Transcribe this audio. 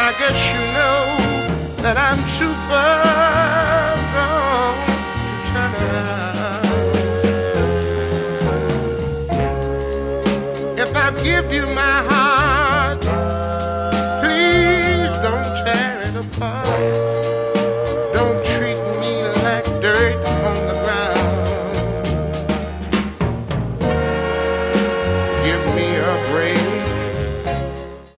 I guess you know that I'm too far